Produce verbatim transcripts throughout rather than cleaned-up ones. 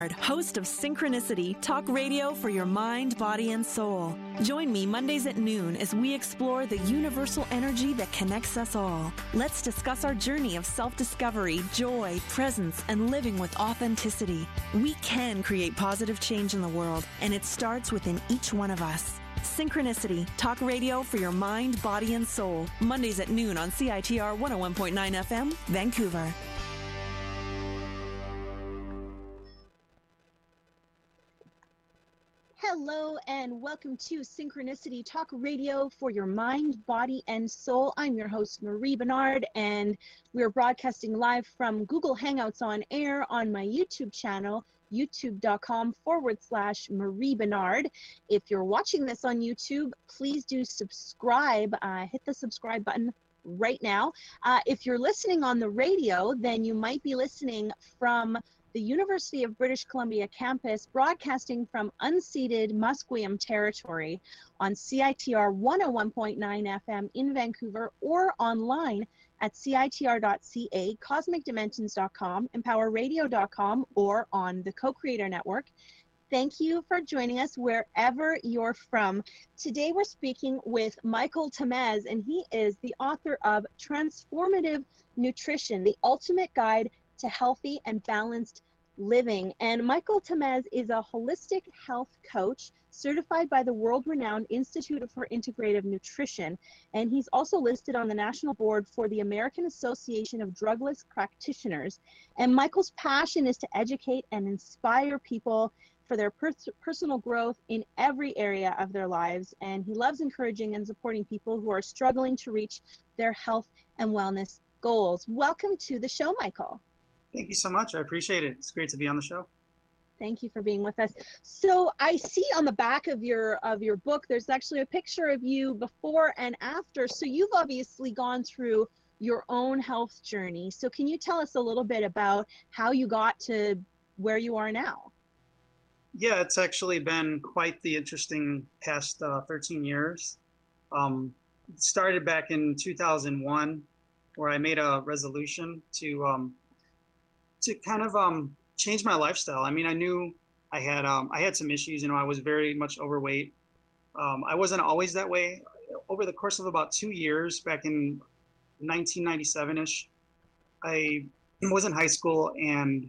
Host of Synchronicity, talk radio for your mind, body, and soul. Join me Mondays at noon as we explore the universal energy that connects us all. Let's discuss our journey of self-discovery, joy, presence, and living with authenticity. We can create positive change in the world, and it starts within each one of us. Synchronicity, talk radio for your mind, body, and soul. Mondays at noon on C I T R one oh one point nine F M, Vancouver. Hello and welcome to Synchronicity Talk Radio for your mind, body, and soul. I'm your host, Marie Bernard, and we're broadcasting live from Google Hangouts on air on my YouTube channel, youtube.com forward slash Marie Bernard. If you're watching this on YouTube, please do subscribe. Uh, hit the subscribe button right now. Uh, if you're listening on the radio, then you might be listening from the University of British Columbia campus, broadcasting from unceded Musqueam territory on C I T R one oh one point nine F M in Vancouver, or online at C I T R dot C A, cosmic dimensions dot com, empower radio dot com, or on the Co-Creator Network. Thank you for joining us wherever you're from. Today we're speaking with Michael Tamez, and he is the author of Transformative Nutrition, the ultimate guide to healthy and balanced living. And Michael Tamez is a holistic health coach certified by the world-renowned Institute for Integrative Nutrition. And he's also listed on the national board for the American Association of Drugless Practitioners. And Michael's passion is to educate and inspire people for their pers- personal growth in every area of their lives. And he loves encouraging and supporting people who are struggling to reach their health and wellness goals. Welcome to the show, Michael. Thank you so much. I appreciate it. It's great to be on the show. Thank you for being with us. So I see on the back of your of your book, there's actually a picture of you before and after. So you've obviously gone through your own health journey. So can you tell us a little bit about how you got to where you are now? Yeah, it's actually been quite the interesting past uh, thirteen years. Um, it started back in two thousand one, where I made a resolution to um, to kind of um, change my lifestyle. I mean, I knew I had um, I had some issues. You know, I was very much overweight. Um, I wasn't always that way. Over the course of about two years, back in nineteen ninety-seven-ish, I was in high school, and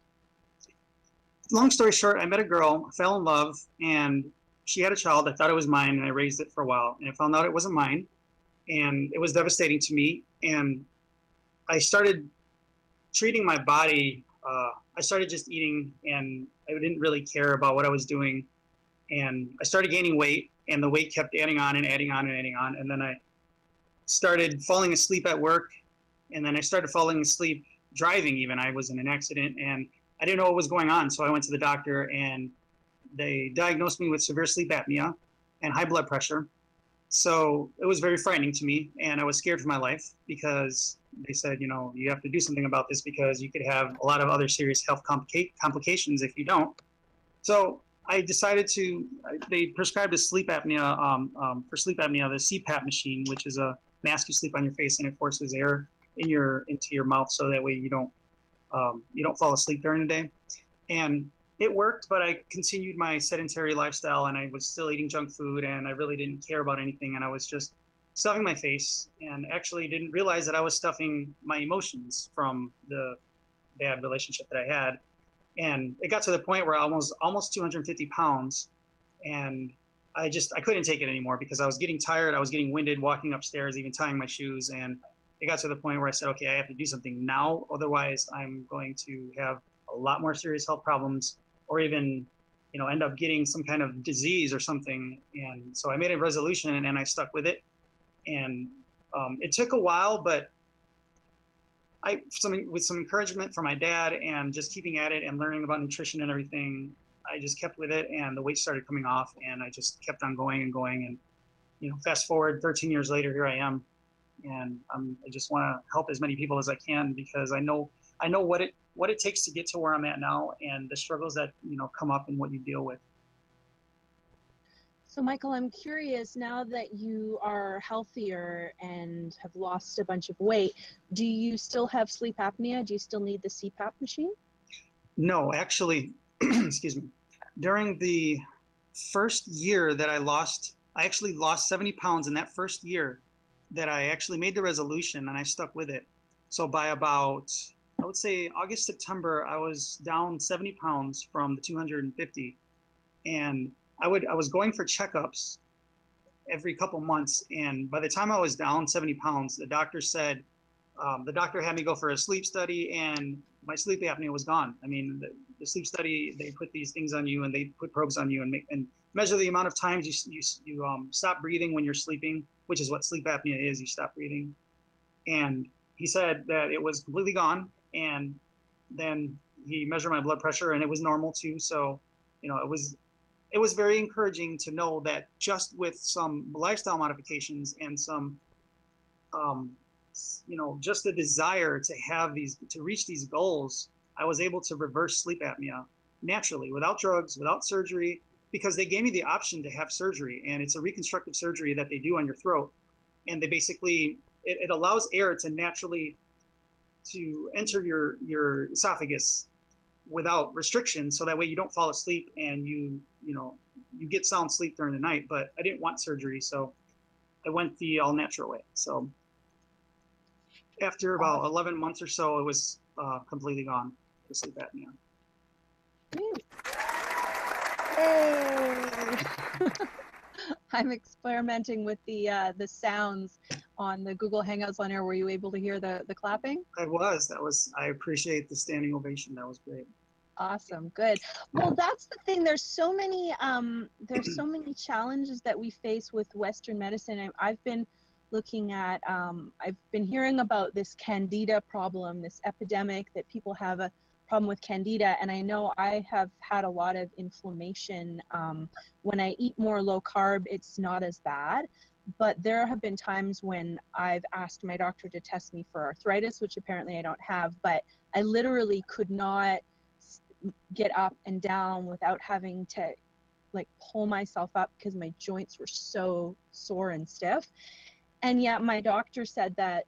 long story short, I met a girl, fell in love, and she had a child. I thought it was mine, and I raised it for a while, and I found out it wasn't mine, and it was devastating to me. And I started treating my body, uh, I started just eating, and I didn't really care about what I was doing. And I started gaining weight, and the weight kept adding on and adding on and adding on. And then I started falling asleep at work, and then I started falling asleep driving even. I was in an accident, and I didn't know what was going on. So I went to the doctor, and they diagnosed me with severe sleep apnea and high blood pressure. So it was very frightening to me, and I was scared for my life, because they said, you know, you have to do something about this, because you could have a lot of other serious health complica- complications if you don't. So I decided to, they prescribed a sleep apnea, um, um, for sleep apnea, the C PAP machine, which is a mask you sleep on your face, and it forces air in your into your mouth, so that way you don't um, you don't fall asleep during the day. And it worked, but I continued my sedentary lifestyle, and I was still eating junk food, and I really didn't care about anything, and I was just stuffing my face, and actually didn't realize that I was stuffing my emotions from the bad relationship that I had. And it got to the point where I was almost two hundred fifty pounds, and I just, I couldn't take it anymore, because I was getting tired, I was getting winded walking upstairs, even tying my shoes, and it got to the point where I said, okay, I have to do something now, otherwise I'm going to have a lot more serious health problems, or even, you know, end up getting some kind of disease or something. And so I made a resolution, and I stuck with it. And um, it took a while, but I, some, with some encouragement from my dad and just keeping at it and learning about nutrition and everything, I just kept with it, and the weight started coming off, and I just kept on going and going. And, you know, fast forward thirteen years later, here I am. And um, I just want to help as many people as I can, because I know, I know what it, what it takes to get to where I'm at now, and the struggles that, you know, come up and what you deal with. So Michael, I'm curious, now that you are healthier and have lost a bunch of weight, do you still have sleep apnea? Do you still need the C PAP machine? No, actually, excuse me, during the first year that I lost, I actually lost seventy pounds in that first year that I actually made the resolution and I stuck with it. So by about, I would say August, September, I was down seventy pounds from the two hundred fifty. And I would, I was going for checkups every couple months. And by the time I was down seventy pounds, the doctor said, um, the doctor had me go for a sleep study and my sleep apnea was gone. I mean, the, the sleep study, they put these things on you and they put probes on you and make, and measure the amount of times you, you, you um, stop breathing when you're sleeping, which is what sleep apnea is. You stop breathing. And he said that it was completely gone. And then he measured my blood pressure and it was normal too. So, you know, it was, it was very encouraging to know that just with some lifestyle modifications and some, um, you know, just the desire to have these, to reach these goals, I was able to reverse sleep apnea naturally, without drugs, without surgery, because they gave me the option to have surgery. And it's a reconstructive surgery that they do on your throat. And they basically, it, it allows air to naturally to enter your, your esophagus without restriction. So that way you don't fall asleep and you, you know, you get sound sleep during the night. But I didn't want surgery, so I went the all natural way. So after about eleven months or so, it was uh, completely gone, the sleep apnea. Yay! I'm experimenting with the uh, the sounds on the Google Hangouts on Air. Were you able to hear the, the clapping? I was. That was. I appreciate the standing ovation. That was great. Awesome. Good. Well, that's the thing. There's so many um, there's so many challenges that we face with Western medicine. I, I've been looking at, um, I've been hearing about this Candida problem, this epidemic that people have a problem with Candida. And I know I have had a lot of inflammation. Um, when I eat more low carb, it's not as bad. But there have been times when I've asked my doctor to test me for arthritis, which apparently I don't have, but I literally could not get up and down without having to like pull myself up because my joints were so sore and stiff. And yet my doctor said that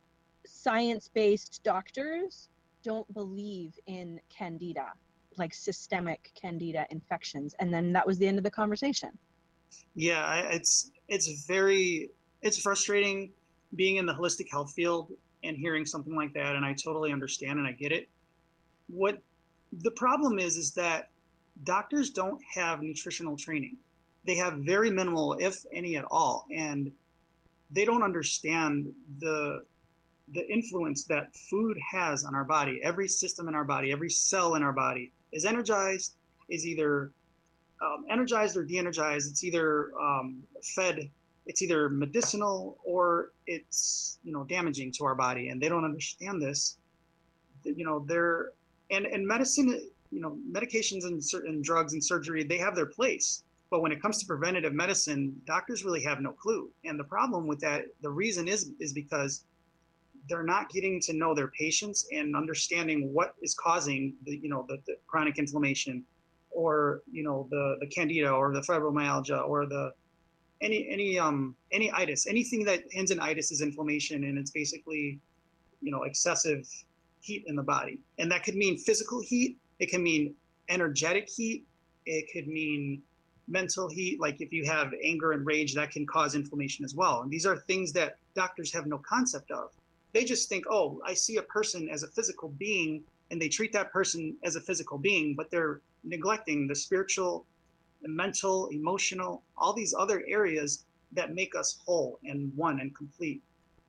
science-based doctors don't believe in Candida, like systemic Candida infections. And then that was the end of the conversation. Yeah, I, it's it's very, it's frustrating being in the holistic health field and hearing something like that. And I totally understand and I get it. What the problem is, is that doctors don't have nutritional training. They have very minimal, if any at all. And they don't understand the the influence that food has on our body. Every system in our body, every cell in our body is energized, is either um, energized or de-energized. It's either um, fed, it's either medicinal or it's, you know, damaging to our body. And they don't understand this. You know, they're, and, and medicine, you know, medications and certain drugs and surgery, they have their place. But when it comes to preventative medicine, doctors really have no clue. And the problem with that, the reason is, is because they're not getting to know their patients and understanding what is causing the, you know, the, the chronic inflammation, or, you know, the, the Candida or the fibromyalgia or the, any, any, um, any itis, anything that ends in itis is inflammation. And it's basically, you know, excessive heat in the body. And that could mean physical heat. It can mean energetic heat. It could mean mental heat. Like if you have anger and rage, that can cause inflammation as well. And these are things that doctors have no concept of. They just think, oh, I see a person as a physical being, and they treat that person as a physical being, but they're neglecting the spiritual, the mental, emotional, all these other areas that make us whole and one and complete.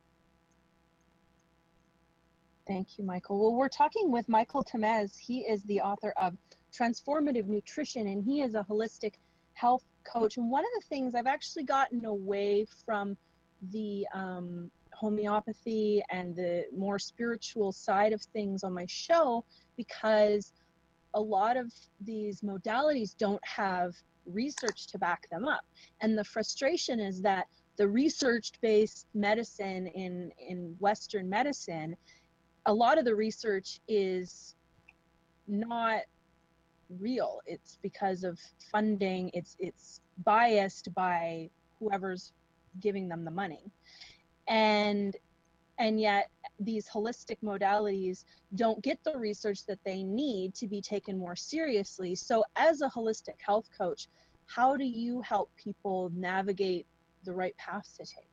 Thank you, Michael. Well, we're talking with Michael Tamez. He is the author of Transformative Nutrition, and he is a holistic health coach. And one of the things, I've actually gotten away from the um, homeopathy and the more spiritual side of things on my show, because a lot of these modalities don't have research to back them up. And the frustration is that the research-based medicine in, in Western medicine, a lot of the research is not real. It's because of funding. It's it's biased by whoever's giving them the money. And And yet these holistic modalities don't get the research that they need to be taken more seriously. So as a holistic health coach, how do you help people navigate the right paths to take?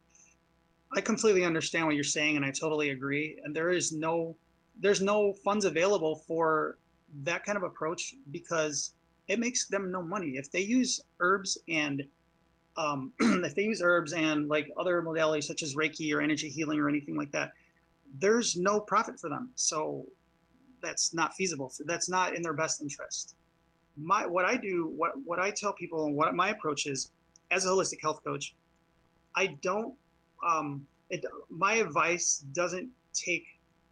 I completely understand what you're saying, and I totally agree. And there is no, there's no funds available for that kind of approach because it makes them no money. If they use herbs and um, if they use herbs and like other modalities such as Reiki or energy healing or anything like that, there's no profit for them. So that's not feasible. That's not in their best interest. My, what I do, what, what I tell people and what my approach is as a holistic health coach, I don't, um, it, my advice doesn't take,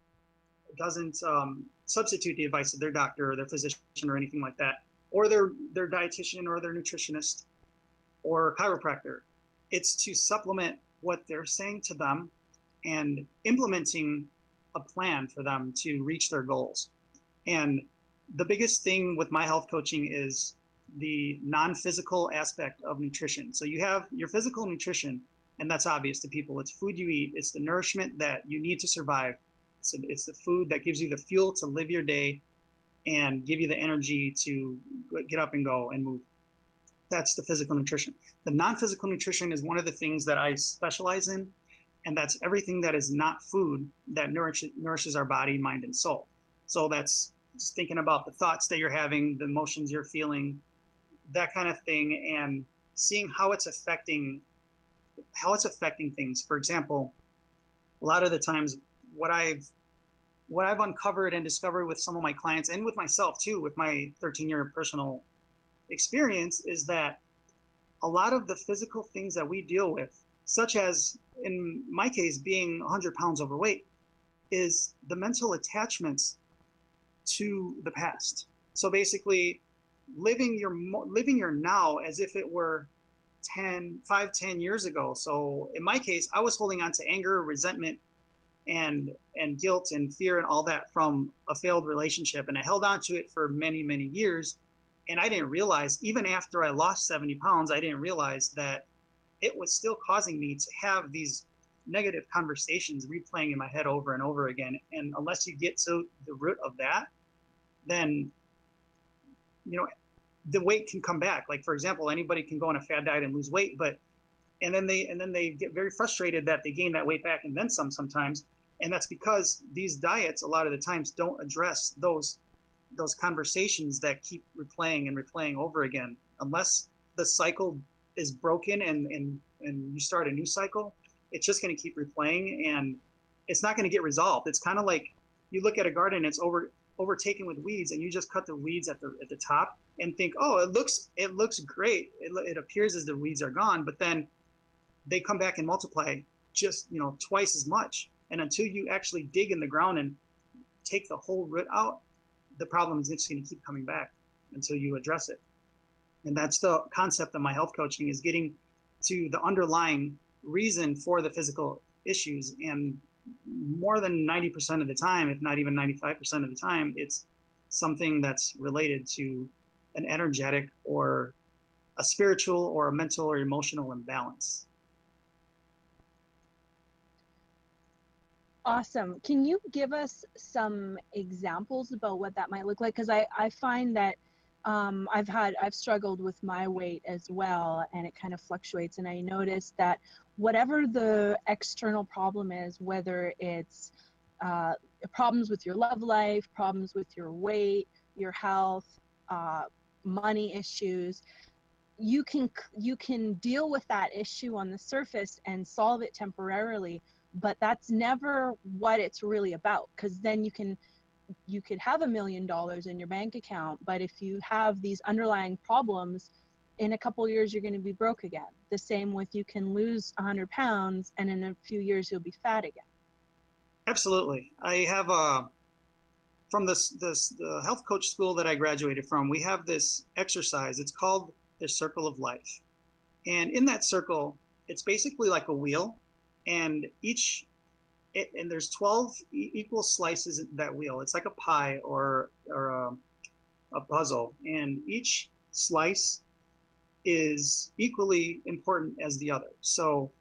doesn't um, substitute the advice of their doctor or their physician or anything like that, or their, their dietitian or their nutritionist or chiropractor. It's to supplement what they're saying to them and implementing a plan for them to reach their goals. And the biggest thing with my health coaching is the non-physical aspect of nutrition. So you have your physical nutrition, and that's obvious to people. It's food you eat. It's the nourishment that you need to survive. So it's the food that gives you the fuel to live your day and give you the energy to get up and go and move. That's the physical nutrition. The non-physical nutrition is one of the things that I specialize in, and that's everything that is not food that nourishes, nourishes our body, mind, and soul. So that's just thinking about the thoughts that you're having, the emotions you're feeling, that kind of thing, and seeing how it's affecting how it's affecting things. For example, a lot of the times what I've what I've uncovered and discovered with some of my clients and with myself too, with my thirteen year personal experience, is that a lot of the physical things that we deal with, such as in my case being one hundred pounds overweight, is the mental attachments to the past. So basically living your living your now as if it were ten, five, ten years ago. So in my case, I was holding on to anger, resentment, and and guilt and fear and all that from a failed relationship. And I held on to it for many, many years. And I didn't realize, even after I lost seventy pounds, I didn't realize that it was still causing me to have these negative conversations replaying in my head over and over again. And unless you get to the root of that, then, you know, the weight can come back. Like, for example, anybody can go on a fad diet and lose weight, but and then they and then they get very frustrated that they gain that weight back and then some sometimes. And that's because these diets a lot of the times don't address those those conversations that keep replaying and replaying over again. Unless the cycle is broken and and and you start a new cycle, it's just going to keep replaying and it's not going to get resolved. It's kind of like you look at a garden, it's over overtaken with weeds, and you just cut the weeds at the at the top and think, oh, it looks it looks great. It, it appears as the weeds are gone, but then they come back and multiply just, you know, twice as much. And until you actually dig in the ground and take the whole root out, the problem is just going to keep coming back until you address it. And that's the concept of my health coaching, is getting to the underlying reason for the physical issues. And more than ninety percent of the time, if not even ninety-five percent of the time, it's something that's related to an energetic or a spiritual or a mental or emotional imbalance. Awesome. Can you give us some examples about what that might look like? Because I, I find that um, I've had, I've struggled with my weight as well, and it kind of fluctuates. And I noticed that whatever the external problem is, whether it's uh, problems with your love life, problems with your weight, your health, uh, money issues, you can, you can deal with that issue on the surface and solve it temporarily. But that's never what it's really about, because then you can you could have a million dollars in your bank account, but if you have these underlying problems, in a couple of years you're going to be broke again. The same with, you can lose one hundred pounds and in a few years you'll be fat again. Absolutely. I have a from this this the health coach school that I graduated from, we have this exercise. It's called the circle of life. And in that circle, it's basically like a wheel. And each, it, and there's twelve equal slices in that wheel. It's like a pie or or a, a puzzle, and each slice is equally important as the other. So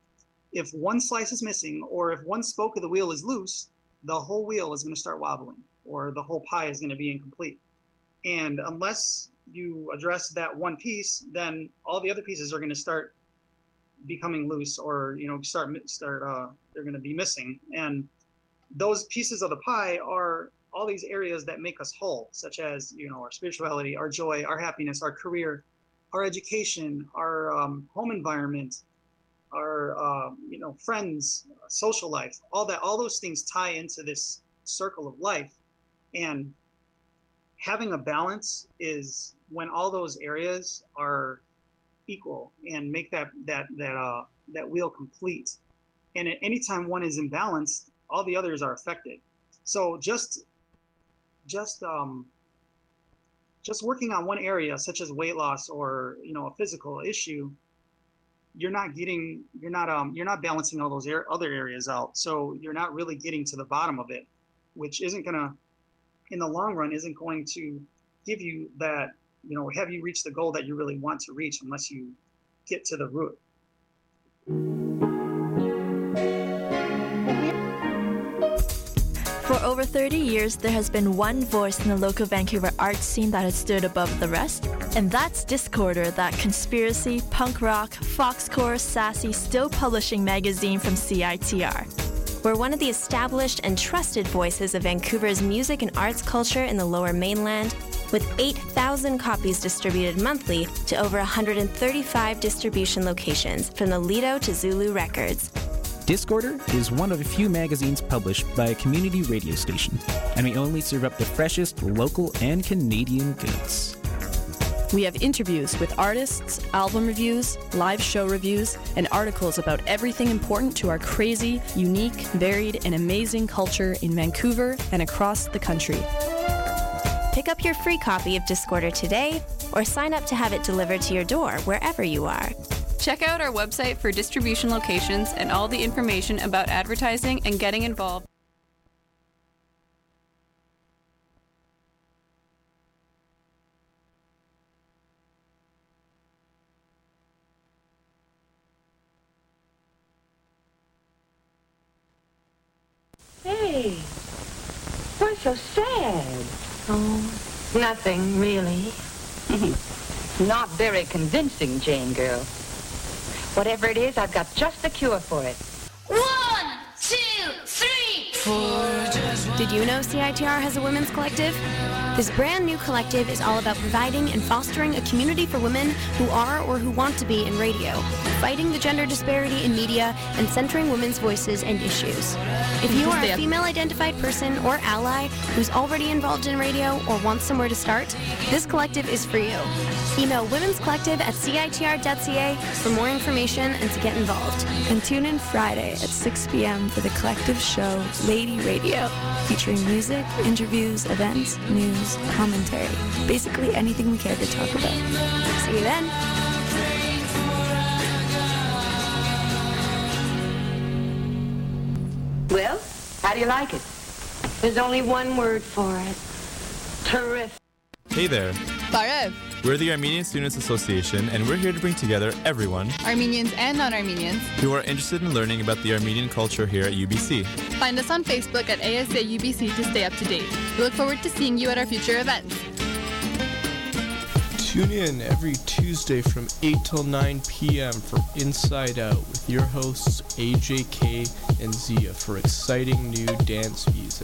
if one slice is missing, or if one spoke of the wheel is loose, the whole wheel is going to start wobbling, or the whole pie is going to be incomplete. And unless you address that one piece, then all the other pieces are going to start becoming loose, or you know, start start uh, they're going to be missing. And those pieces of the pie are all these areas that make us whole, such as, you know, our spirituality, our joy, our happiness, our career, our education, our um, home environment, our uh, you know, friends, social life, all that, all those things tie into this circle of life. And having a balance is when all those areas are equal and make that that that uh that wheel complete. And at any time one is imbalanced, all the others are affected. So just just um just working on one area, such as weight loss or, you know, a physical issue, you're not getting you're not um you're not balancing all those er- other areas out. So you're not really getting to the bottom of it, which isn't gonna, in the long run, isn't going to give you that, you know, have you reached the goal that you really want to reach, unless you get to the root. For over thirty years, there has been one voice in the local Vancouver art scene that has stood above the rest, and that's Discorder, that conspiracy, punk rock, foxcore, sassy, still publishing magazine from C I T R. We're one of the established and trusted voices of Vancouver's music and arts culture in the Lower Mainland, with eight thousand copies distributed monthly to over one hundred thirty-five distribution locations, from the Lido to Zulu Records. Discorder is one of a few magazines published by a community radio station, and we only serve up the freshest local and Canadian goods. We have interviews with artists, album reviews, live show reviews, and articles about everything important to our crazy, unique, varied, and amazing culture in Vancouver and across the country. Pick up your free copy of Discorder today, or sign up to have it delivered to your door wherever you are. Check out our website for distribution locations and all the information about advertising and getting involved. Hey, why so sad? Oh, nothing really. Not very convincing, Jane girl. Whatever it is, I've got just the cure for it. One, two, three, four. Did you know C I T R has a women's collective? This brand new collective is all about providing and fostering a community for women who are or who want to be in radio, fighting the gender disparity in media, and centering women's voices and issues. If you are a female-identified person or ally who's already involved in radio or wants somewhere to start, this collective is for you. Email women's collective at C I T R dot C A for more information and to get involved. And tune in Friday at six p.m. for the collective show Lady Radio, featuring music, interviews, events, news, commentary, basically anything we care to talk about. See you then. Well, how do you like it? There's only one word for it. Terrific. Hey there. Barev. We're the Armenian Students Association, and we're here to bring together everyone, Armenians and non-Armenians, who are interested in learning about the Armenian culture here at U B C. Find us on Facebook at A S A U B C to stay up to date. We look forward to seeing you at our future events. Tune in every Tuesday from eight till nine p.m. for Inside Out with your hosts A J K and Zia for exciting new dance music.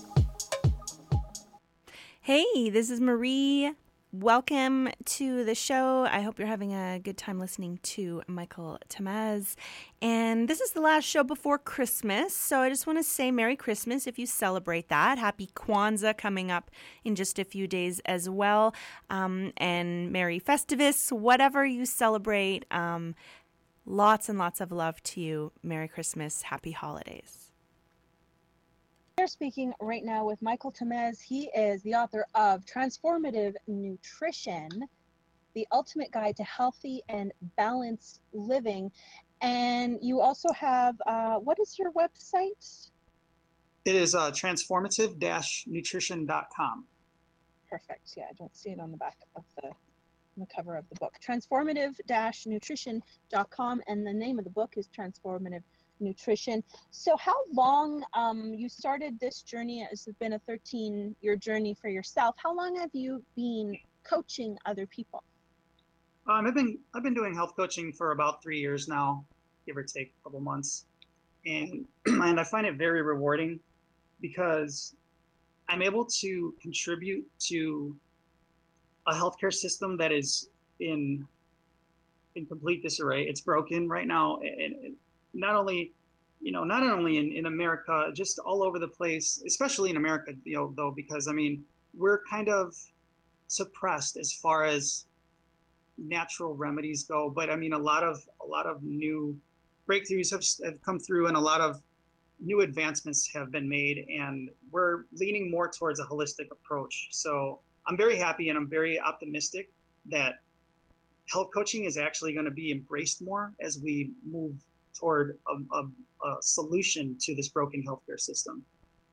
Hey, this is Marie. Welcome to the show. I hope you're having a good time listening to Michael Tamaz. And this is the last show before Christmas, so I just want to say Merry Christmas if you celebrate that. Happy Kwanzaa coming up in just a few days as well. Um, and Merry Festivus, whatever you celebrate. Um, lots and lots of love to you. Merry Christmas. Happy holidays. We're speaking right now with Michael Tamaz. He is the author of Transformative Nutrition, the ultimate guide to healthy and balanced living. And you also have, uh, what is your website? It is uh, transformative dash nutrition dot com. Perfect. Yeah, I don't see it on the back of the, on the cover of the book. transformative dash nutrition dot com, and the name of the book is Transformative nutrition. So how long, um, you started this journey, it's been a thirteen year journey for yourself. How long have you been coaching other people? Um, I've been I've been doing health coaching for about three years now, give or take a couple months, and and I find it very rewarding because I'm able to contribute to a healthcare system that is in in complete disarray. It's broken right now, and and not only you know not only in, in America, just all over the place, especially in America, you know, though, because I mean we're kind of suppressed as far as natural remedies go, but I mean a lot of a lot of new breakthroughs have, have come through, and a lot of new advancements have been made, and we're leaning more towards a holistic approach. So I'm very happy and I'm very optimistic that health coaching is actually going to be embraced more as we move toward a, a, a solution to this broken healthcare system.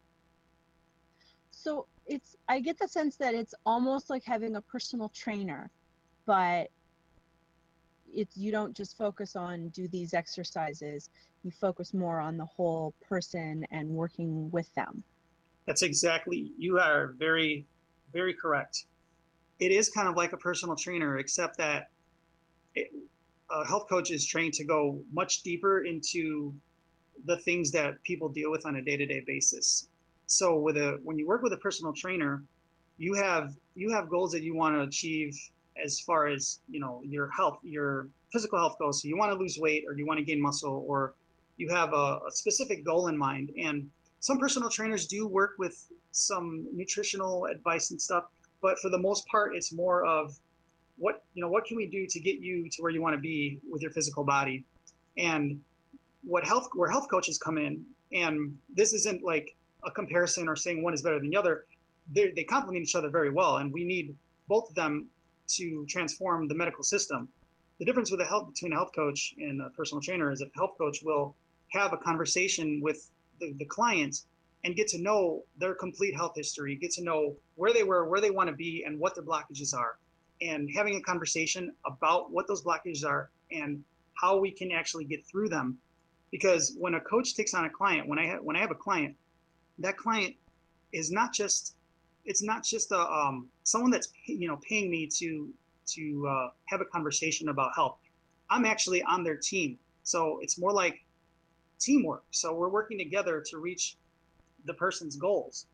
So it's, I get the sense that it's almost like having a personal trainer, but it's, you don't just focus on do these exercises, you focus more on the whole person and working with them. That's exactly, you are very, very correct. It is kind of like a personal trainer, except that it, a health coach is trained to go much deeper into the things that people deal with on a day-to-day basis. So with a, when you work with a personal trainer, you have, you have goals that you want to achieve as far as, you know, your health, your physical health goes. So you want to lose weight, or you want to gain muscle, or you have a, a specific goal in mind. And some personal trainers do work with some nutritional advice and stuff, but for the most part, it's more of what, you know, what can we do to get you to where you want to be with your physical body? And what health, where health coaches come in, and this isn't like a comparison or saying one is better than the other. They they complement each other very well, and we need both of them to transform the medical system. The difference with a health between a health coach and a personal trainer is that a health coach will have a conversation with the, the client and get to know their complete health history, get to know where they were, where they want to be, and what their blockages are. And having a conversation about what those blockages are and how we can actually get through them. Because when a coach takes on a client, when I have, when I have a client, that client is not just, it's not just a, um, someone that's, you know, paying me to, to uh, have a conversation about health. I'm actually on their team. So it's more like teamwork. So we're working together to reach the person's goals.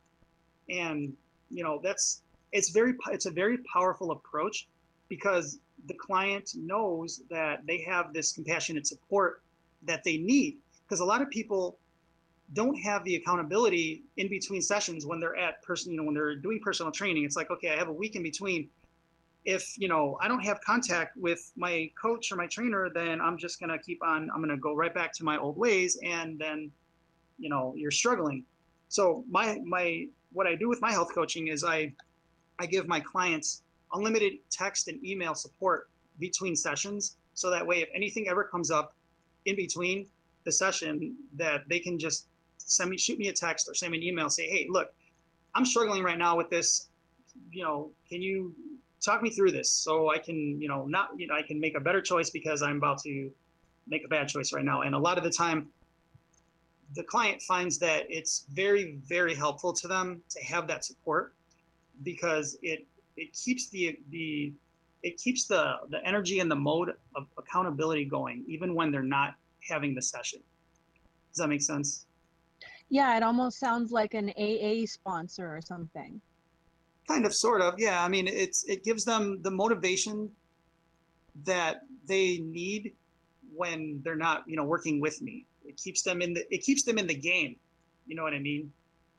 And, you know, that's, it's very, it's a very powerful approach, because the client knows that they have this compassionate support that they need. Because a lot of people don't have the accountability in between sessions when they're at person, you know, when they're doing personal training. It's like, okay, I have a week in between. If, you know, I don't have contact with my coach or my trainer, then I'm just going to keep on, I'm going to go right back to my old ways. And then, you know, you're struggling. So my, my, what I do with my health coaching is I, I give my clients unlimited text and email support between sessions. So that way, if anything ever comes up in between the session, that they can just send me, shoot me a text or send me an email, say, hey, look, I'm struggling right now with this. You know, can you talk me through this so I can, you know, not, you know, I can make a better choice because I'm about to make a bad choice right now. And a lot of the time, the client finds that it's very, very helpful to them to have that support, because it it keeps the the it keeps the the energy and the mode of accountability going, even when they're not having the session. Does that make sense? Yeah, it almost sounds like an A A sponsor or something. Kind of, sort of, yeah. I mean, it's it gives them the motivation that they need when they're not, you know, working with me. It keeps them in the it keeps them in the game. You know what I mean?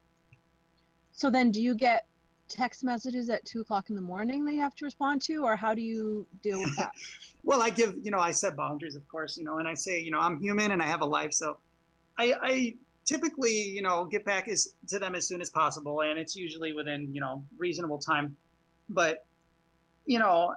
So then, do you get text messages at two o'clock in the morning that you have to respond to, or how do you deal with that? Well, I give, you know, I set boundaries, of course, you know, and I say, you know, I'm human and I have a life. So I, I typically, you know, get back as, to them as soon as possible. And it's usually within, you know, reasonable time. But, you know,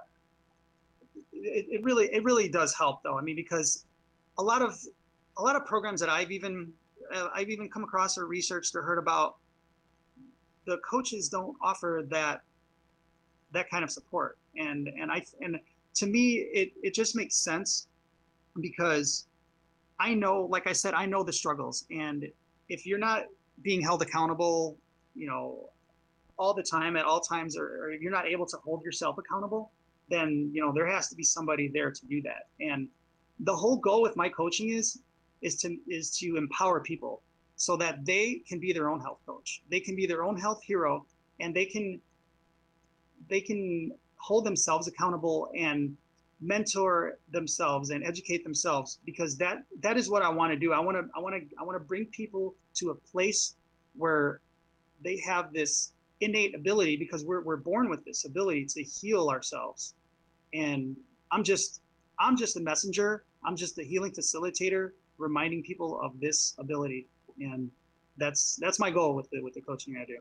it, it really, it really does help though. I mean, because a lot of, a lot of programs that I've even, uh, I've even come across or researched or heard about, the coaches don't offer that that kind of support. And and I and to me it, it just makes sense, because I know, like I said, I know the struggles. And if you're not being held accountable, you know, all the time at all times, or, or you're not able to hold yourself accountable, then, you know, there has to be somebody there to do that. And the whole goal with my coaching is, is to, is to empower people so that they can be their own health coach. They can be their own health hero, and they can, they can hold themselves accountable and mentor themselves and educate themselves, because that, that is what I want to do. I want to, I want to, I want to bring people to a place where they have this innate ability, because we're, we're born with this ability to heal ourselves. And I'm just, I'm just a messenger. I'm just a healing facilitator, reminding people of this ability. And that's, that's my goal with the, with the coaching I do.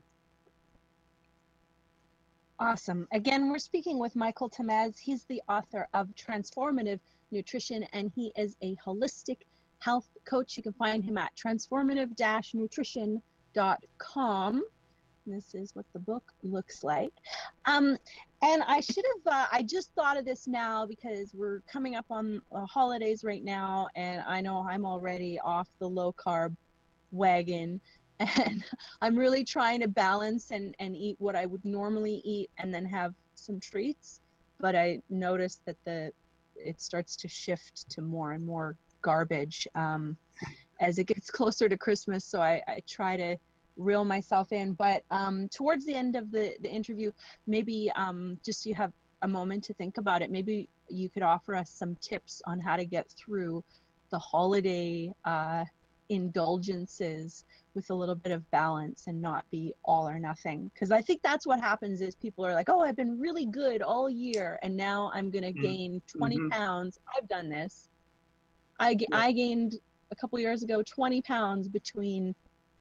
Awesome. Again, we're speaking with Michael Tamez. He's the author of Transformative Nutrition, and he is a holistic health coach. You can find him at transformative dash nutrition dot com. This is what the book looks like. Um, and I should have, uh, I just thought of this now because we're coming up on uh, holidays right now, and I know I'm already off the low carb wagon, and I'm really trying to balance and, and eat what I would normally eat and then have some treats. But I noticed that the it starts to shift to more and more garbage um, as it gets closer to Christmas. So I, I try to reel myself in. But um, towards the end of the, the interview, maybe um, just so you have a moment to think about it, maybe you could offer us some tips on how to get through the holiday uh, indulgences with a little bit of balance and not be all or nothing. Because I think that's what happens is people are like, oh, I've been really good all year, and now I'm going to gain twenty Mm-hmm. pounds. I've done this. I, Yeah. I gained a couple years ago twenty pounds between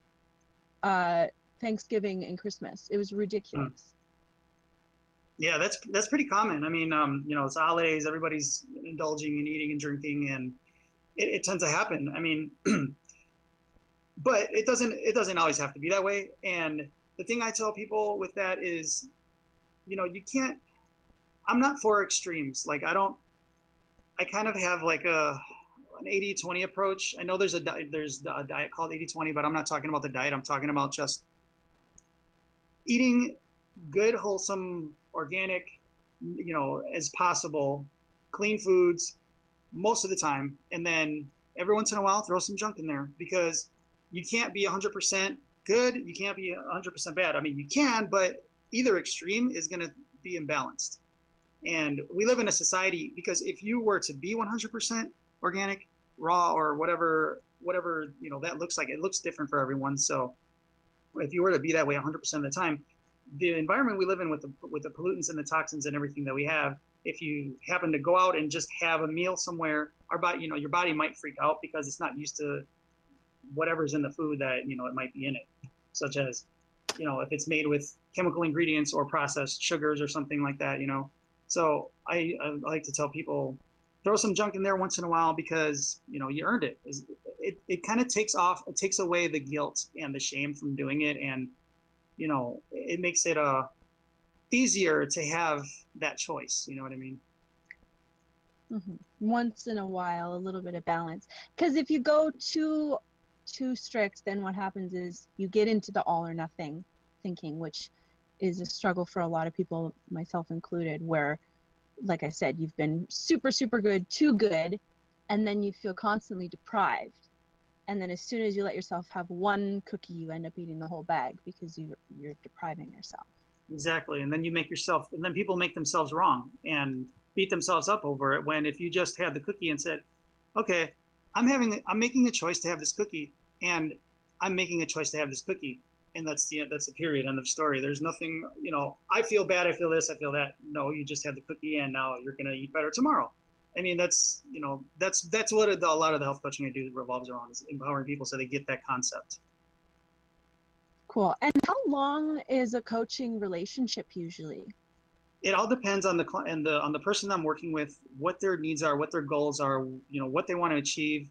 uh, Thanksgiving and Christmas. It was ridiculous. Yeah, that's that's pretty common. I mean, um, you know, it's holidays, everybody's indulging and eating and drinking, and it, it tends to happen. I mean, but it doesn't it doesn't always have to be that way. And the thing I tell people with that is, you know, you can't. I'm not for extremes. Like I don't. I kind of have like a an eighty twenty approach. I know there's a di- there's a diet called eighty twenty, but I'm not talking about the diet. I'm talking about just eating good, wholesome, organic, you know, as possible, clean foods most of the time, and then every once in a while throw some junk in there, because you can't be one hundred percent good, you can't be one hundred percent bad. I mean, you can, but either extreme is going to be imbalanced. And we live in a society, because if you were to be one hundred percent organic, raw, or whatever whatever you know that looks like, it looks different for everyone. So if you were to be that way one hundred percent of the time, the environment we live in with the with the pollutants and the toxins and everything that we have, if you happen to go out and just have a meal somewhere, our body, you know, your body might freak out because it's not used to whatever's in the food that, you know, it might be in it, such as, you know, if it's made with chemical ingredients or processed sugars or something like that, you know. So I, I like to tell people, throw some junk in there once in a while, because, you know, you earned it. It, it kind of takes off, it takes away the guilt and the shame from doing it. And, you know, it makes it uh, easier to have that choice. You know what I mean? Mm-hmm. Once in a while, a little bit of balance. Because if you go too too strict, then what happens is you get into the all or nothing thinking, which is a struggle for a lot of people, myself included, where, like I said, you've been super, super good, too good, and then you feel constantly deprived. And then as soon as you let yourself have one cookie, you end up eating the whole bag because you, you're depriving yourself. Exactly. And then you make yourself, and then people make themselves wrong and beat themselves up over it, when if you just had the cookie and said, okay, I'm having, I'm making a choice to have this cookie, and I'm making a choice to have this cookie. And that's the, that's the period, end of story. There's nothing, you know, I feel bad, I feel this, I feel that. No, you just had the cookie, and now you're going to eat better tomorrow. I mean, that's, you know, that's, that's what a lot of the health coaching I do revolves around, is empowering people so they get that concept. Cool. And how long is a coaching relationship usually? It all depends on the and the on the person I'm working with, what their needs are, what their goals are, you know, what they want to achieve,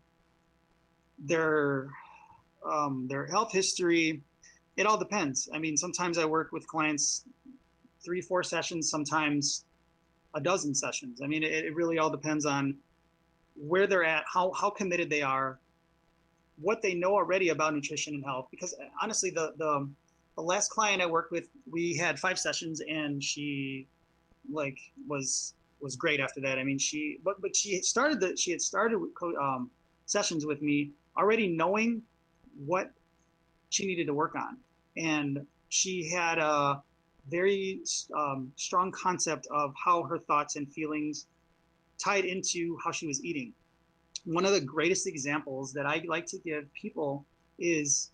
their um, their health history. It all depends. I mean, sometimes I work with clients three, four sessions, sometimes a dozen sessions. I mean, it, it really all depends on where they're at, how, how committed they are, what they know already about nutrition and health. Because honestly, the, the, the last client I worked with, we had five sessions and she like was, was great after that. I mean, she, but, but she had started the, she had started um, sessions with me already knowing what she needed to work on. And she had a very um, strong concept of how her thoughts and feelings tied into how she was eating. One of the greatest examples that I like to give people is,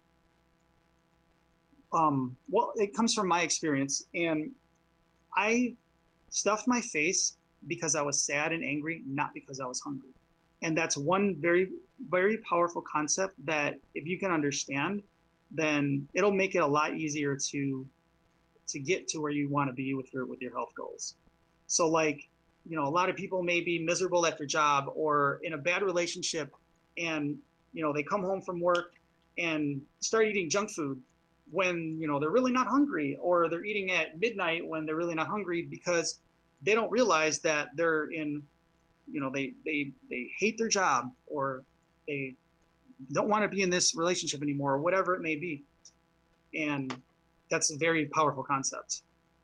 um, well, it comes from my experience. And I stuffed my face because I was sad and angry, not because I was hungry. And that's one very, very powerful concept that if you can understand, then it'll make it a lot easier to to get to where you want to be with your with your health goals. So like, you know, a lot of people may be miserable at their job or in a bad relationship, and you know, they come home from work and start eating junk food when, you know, they're really not hungry, or they're eating at midnight when they're really not hungry because they don't realize that they're in, you know, they they they hate their job, or they don't want to be in this relationship anymore, or whatever it may be. And that's a very powerful concept.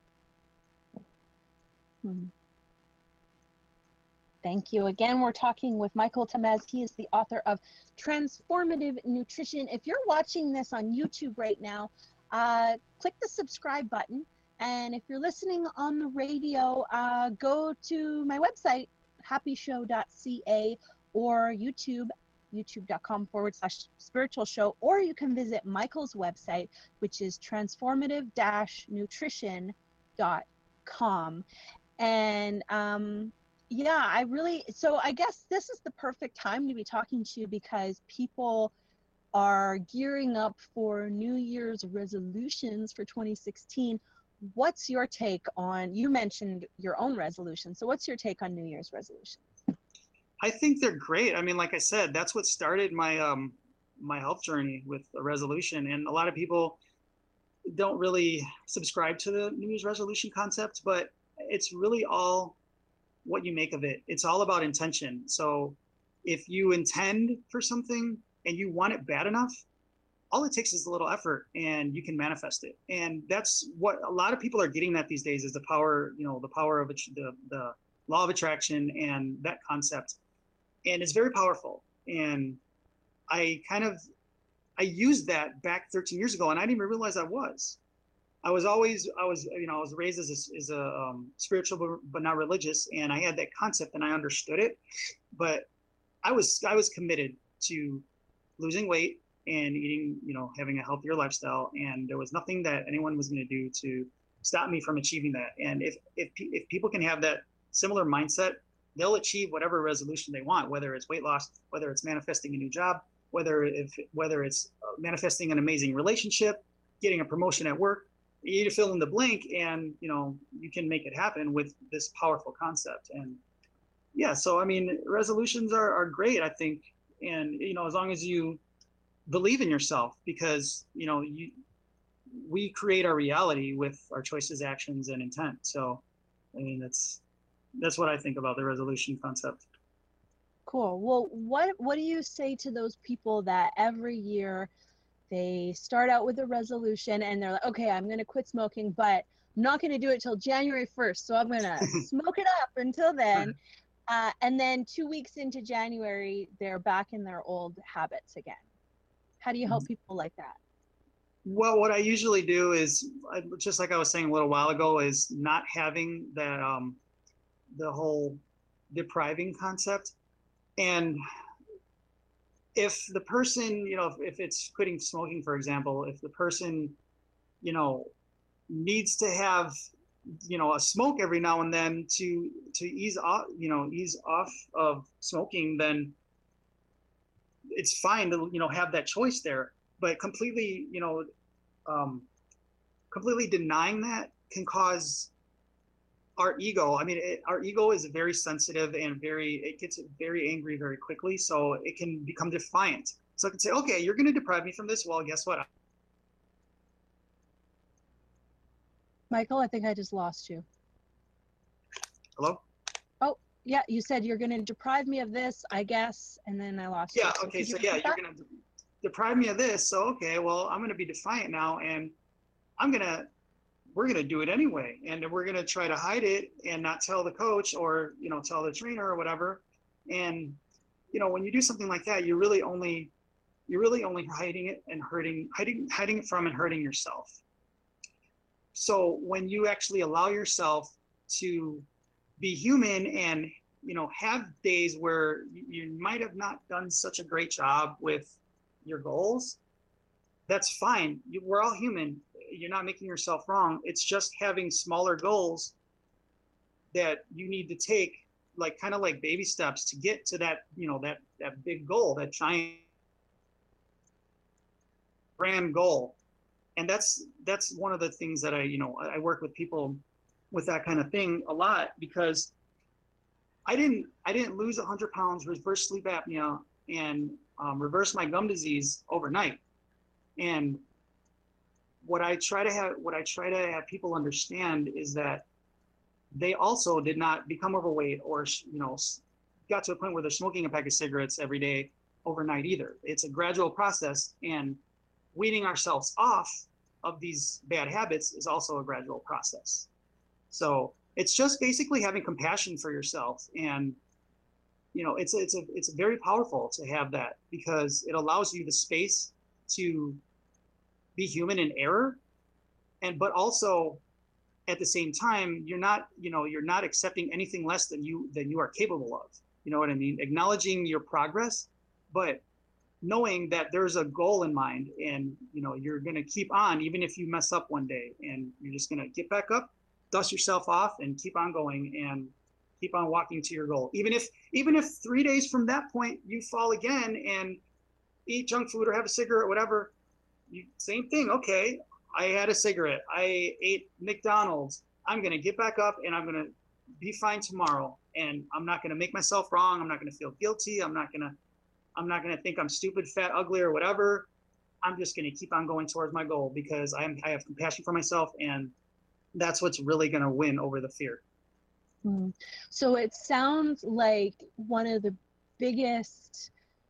Hmm. Thank you. Again, we're talking with Michael Tamez. He is the author of Transformative Nutrition. If you're watching this on YouTube right now, uh, click the subscribe button. And if you're listening on the radio, uh, go to my website, happy show dot c a, or YouTube, youtube.com forward slash spiritual show, or you can visit Michael's website, which is transformative dash nutrition dot com. And um, yeah, I really, so I guess this is the perfect time to be talking to you, because people are gearing up for New Year's resolutions for twenty sixteen. What's your take on, you mentioned your own resolution, so what's your take on New Year's resolutions? I think they're great. I mean, like I said, that's what started my um, my health journey with a resolution. And a lot of people don't really subscribe to the New Year's resolution concept, but it's really all what you make of it. It's all about intention. So if you intend for something and you want it bad enough, all it takes is a little effort and you can manifest it. And that's what a lot of people are getting at these days, is the power, you know, the power of the, the law of attraction and that concept. And it's very powerful. And I kind of, I used that back thirteen years ago, and I didn't even realize I was. I was always, I was, you know, I was raised as a, as a um, spiritual, but not religious. And I had that concept and I understood it, but I was, I was committed to losing weight and eating, you know, having a healthier lifestyle. And there was nothing that anyone was going to do to stop me from achieving that. And if, if, if people can have that similar mindset, they'll achieve whatever resolution they want, whether it's weight loss, whether it's manifesting a new job, whether if, whether it's manifesting an amazing relationship, getting a promotion at work. You need to fill in the blank, and you know, you can make it happen with this powerful concept. And yeah, so I mean, resolutions are, are great, I think. And you know, as long as you believe in yourself, because you know, you we create our reality with our choices, actions, and intent. So I mean, that's that's what I think about the resolution concept. Cool. Well, what what do you say to those people that every year they start out with a resolution and they're like, okay, I'm going to quit smoking, but I'm not going to do it till January first. So I'm going to smoke it up until then. Uh, and then two weeks into January, they're back in their old habits again. How do you help people like that? Well, what I usually do is, just like I was saying a little while ago, is not having that, um, the whole depriving concept. And if the person, you know, if, if it's quitting smoking, for example, if the person, you know, needs to have, you know, a smoke every now and then to to ease off, you know, ease off of smoking, then it's fine to, you know, have that choice there. But completely, you know, um, completely denying that can cause our ego. I mean, it, our ego is very sensitive and very, it gets very angry very quickly. So it can become defiant. So it can say, okay, you're going to deprive me from this. Well, guess what? Michael, I think I just lost you. Hello? Oh, yeah, you said you're going to deprive me of this, I guess, and then I lost yeah, you. So okay, so you yeah, you're going to deprive me of this. So, okay, well, I'm going to be defiant now, and I'm going to, we're going to do it anyway. And we're going to try to hide it and not tell the coach or, you know, tell the trainer or whatever. And, you know, when you do something like that, you really only, you're really only hiding it and hurting, hiding, hiding it from and hurting yourself. So when you actually allow yourself to be human and, you know, have days where you might have not done such a great job with your goals, that's fine. You, we're all human. You're not making yourself wrong. It's just having smaller goals that you need to take, like kind of like baby steps to get to that, you know, that, that big goal, that giant grand goal. And that's, that's one of the things that I, you know, I work with people with that kind of thing a lot, because I didn't, I didn't lose a hundred pounds, reverse sleep apnea, and um, reverse my gum disease overnight. And what I try to have, what I try to have people understand is that they also did not become overweight or, you know, got to a point where they're smoking a pack of cigarettes every day overnight either. It's a gradual process, and weaning ourselves off of these bad habits is also a gradual process. So it's just basically having compassion for yourself. And, you know, it's, it's, a, it's very powerful to have that, because it allows you the space to be human in error. And, but also at the same time, you're not, you know, you're not accepting anything less than you, than you are capable of, you know what I mean? Acknowledging your progress, but knowing that there's a goal in mind, and, you know, you're going to keep on, even if you mess up one day, and you're just going to get back up, dust yourself off, and keep on going and keep on walking to your goal. Even if, even if three days from that point you fall again and eat junk food or have a cigarette or whatever, you, same thing. Okay, I had a cigarette, I ate McDonald's, I'm going to get back up and I'm going to be fine tomorrow. And I'm not going to make myself wrong. I'm not going to feel guilty. I'm not going to, I'm not going to think I'm stupid, fat, ugly, or whatever. I'm just going to keep on going towards my goal, because I'm, I have compassion for myself, and that's what's really going to win over the fear. Mm. So it sounds like one of the biggest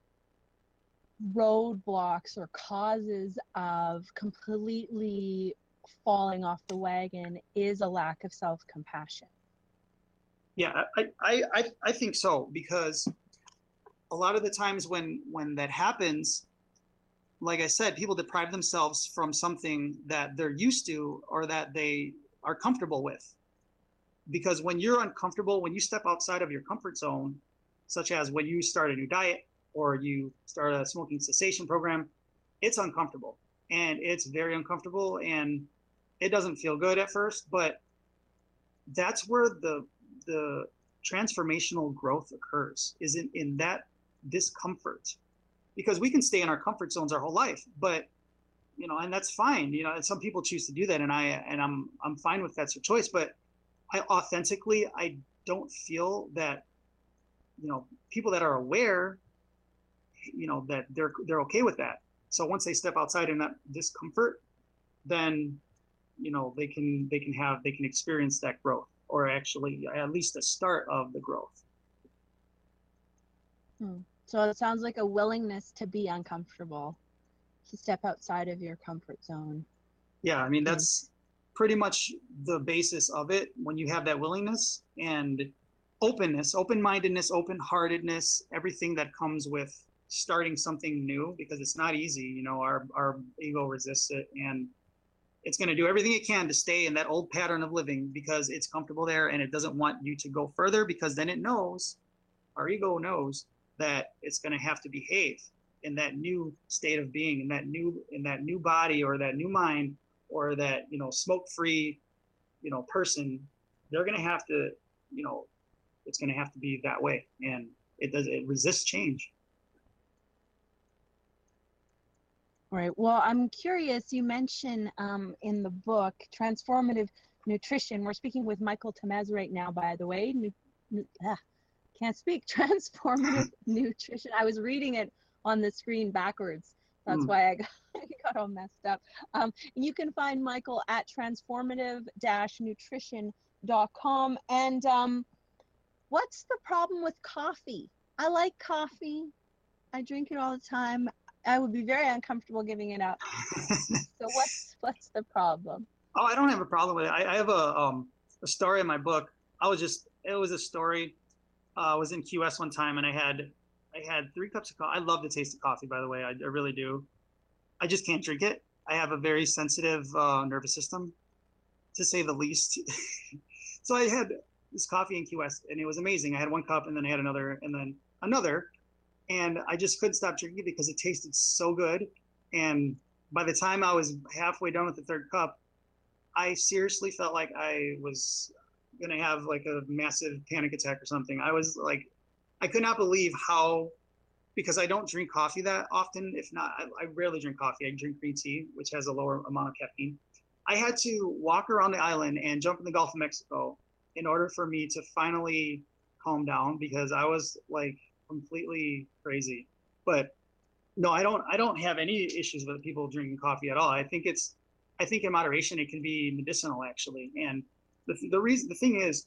roadblocks or causes of completely falling off the wagon is a lack of self-compassion. Yeah, I, I, I, I think so, because a lot of the times when, when that happens, like I said, people deprive themselves from something that they're used to or that they are comfortable with. Because when you're uncomfortable, when you step outside of your comfort zone, such as when you start a new diet or you start a smoking cessation program, it's uncomfortable, and it's very uncomfortable, and it doesn't feel good at first, but that's where the, the transformational growth occurs, is in, in that discomfort. Because we can stay in our comfort zones our whole life, but, you know, and that's fine. You know, and some people choose to do that, and I, and I'm, I'm fine with that's your choice, but I authentically, I don't feel that, you know, people that are aware, you know, that they're, they're okay with that. So once they step outside in that discomfort, then, you know, they can, they can have, they can experience that growth, or actually at least the start of the growth. Hmm. So it sounds like a willingness to be uncomfortable, to step outside of your comfort zone. Yeah, I mean, that's pretty much the basis of it. When you have that willingness and openness, open-mindedness, open-heartedness, everything that comes with starting something new, because it's not easy. You know, our, our ego resists it, and it's going to do everything it can to stay in that old pattern of living, because it's comfortable there, and it doesn't want you to go further, because then it knows, our ego knows, that it's going to have to behave in that new state of being, in that new, in that new body, or that new mind, or that, you know, smoke-free, you know, person. They're going to have to, you know, it's going to have to be that way. And it does, it resists change. All right. Well, I'm curious, you mentioned um, in the book, Transformative Nutrition. We're speaking with Michael Tamez right now, by the way. Nu- nu- ah. Can't speak. Transformative Nutrition. I was reading it on the screen backwards. That's mm. why I got, I got all messed up. Um, you can find Michael at transformative dash nutrition dot com. And um, what's the problem with coffee? I like coffee. I drink it all the time. I would be very uncomfortable giving it up. So what's what's the problem? Oh, I don't have a problem with it. I, I have a um a story in my book. I was just it was a story. Uh, I was in Q S one time and I had I had three cups of coffee. I love the taste of coffee, by the way. I, I really do. I just can't drink it. I have a very sensitive uh, nervous system, to say the least. So I had this coffee in Q S and it was amazing. I had one cup and then I had another and then another. And I just couldn't stop drinking it because it tasted so good. And by the time I was halfway done with the third cup, I seriously felt like I was going to have like a massive panic attack or something. I was like, I could not believe how, because I don't drink coffee that often. If not, I, I rarely drink coffee. I drink green tea, which has a lower amount of caffeine. I had to walk around the island and jump in the Gulf of Mexico in order for me to finally calm down, because I was like completely crazy. But no, I don't, I don't have any issues with people drinking coffee at all. I think it's, I think in moderation, it can be medicinal actually. And the, the reason, the thing is,